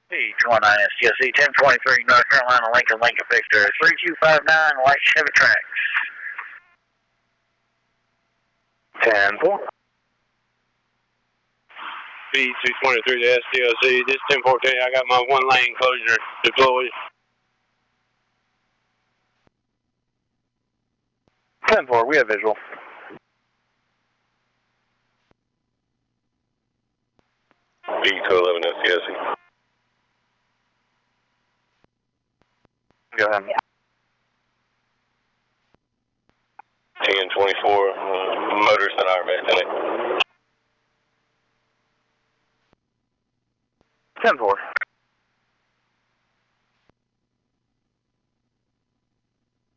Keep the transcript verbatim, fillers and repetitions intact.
P twenty-nine S T L C, ten twenty-three North Carolina, Lincoln, Lincoln Victor, three two five nine, White Chevy Trax. ten four. B two twenty-three to S T L C, this ten fourteen, I got my one lane closure deployed. ten four, we have visual. B two eleven S T L C. Go ahead. ten twenty-four, uh, motors that are back in it. ten four.